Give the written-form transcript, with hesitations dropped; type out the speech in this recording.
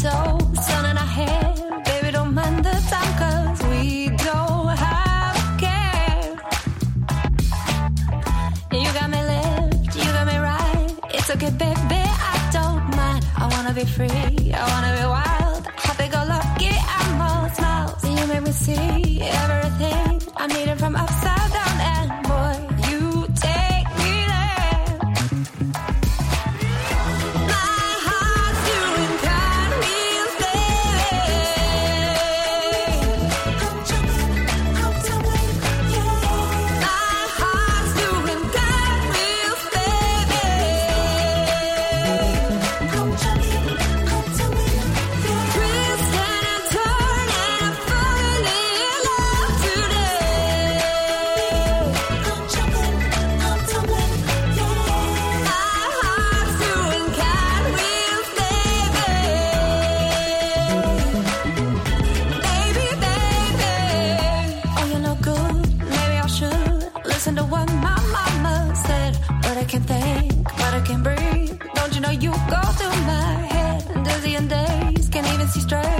toe, sun in our hair. Baby, don't mind the time, 'cause we don't have a care. You got me left, you got me right. It's okay, baby, I don't mind. I wanna be free, I wanna be wild. Happy go lucky, I'm all smiles. You make me see everything I'm needing from upside down, and boy, you take me there. My heart's doing cartwheels, baby. I'm jumping, yeah. My heart's doing cartwheels, baby. I'm jumping, yeah. Twisting and turning, I'm falling in love today. I'm jumping, yeah. My heart's doing cartwheels, baby. Baby, baby. Oh, you're no good, maybe I should listen to what my mama said. But I can't think, but I can't breathe. Don't you know you go through my head? Dizzy and days, can't even see straight.